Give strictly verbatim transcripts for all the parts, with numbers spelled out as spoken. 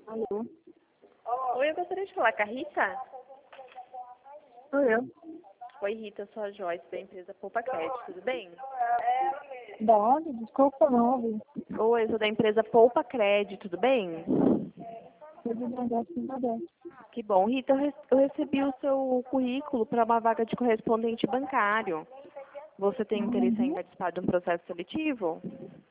Alô? Oi, eu gostaria de falar com a Rita. Sou eu. Oi, Rita, eu sou a Joyce da empresa Poupa Crédito, tudo bem? Da onde? Desculpa, não ouvi. Oi, eu sou da empresa Poupa Crédito, tudo bem? Tudo bem, graças a Deus. Que bom. Rita, eu re- eu recebi o seu currículo para uma vaga de correspondente bancário. Você tem interesse em Uhum. participar de um processo seletivo?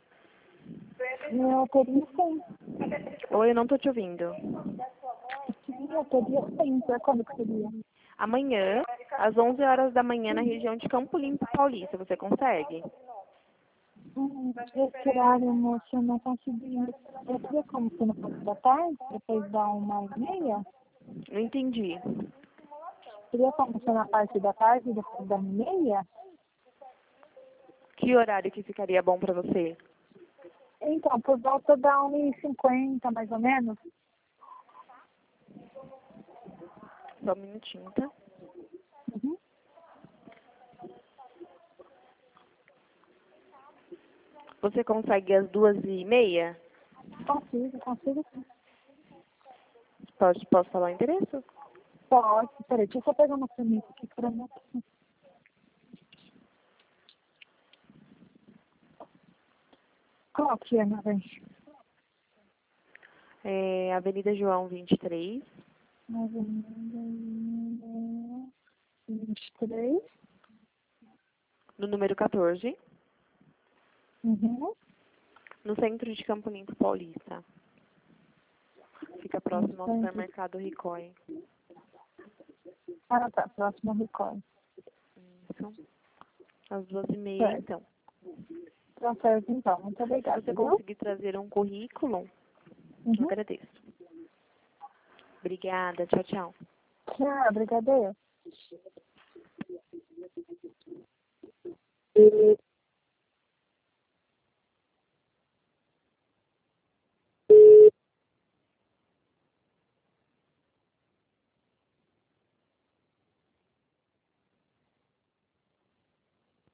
Eu teria sim. Oi, eu não estou te ouvindo. Sim, eu teria sim. Pra quando que seria? Amanhã, às onze horas da manhã, na região de Campo Limpo Paulista, você consegue? Hum, esse horário, moça, eu não consegui. Eu teria como ser no pouco da tarde, depois da uma e meia? Não entendi. Teria como ser na parte da tarde, depois da uma e meia? Que horário que ficaria bom para você? Então, por volta da uma e cinquenta, mais ou menos. Só um minutinho, tá? Uhum. Você consegue às duas e meia? Consigo, consigo sim. Pode, posso falar o endereço? Pode. Peraí, deixa eu só pegar uma caneta aqui pra mim. Qual que é, minha bem? É Avenida João vinte e três, vinte e três. no número quatorze, Uhum. no centro de Campo Limpo Paulista. Fica próximo ao supermercado Ricoy. Ah, tá. Próximo recorte. Isso. Às duas e meia, Certo. então. Tá certo, então. Muito Se obrigada, você viu? conseguir trazer um currículo, eu Uhum. agradeço. Obrigada. Tchau, tchau. Tchau, obrigada eu.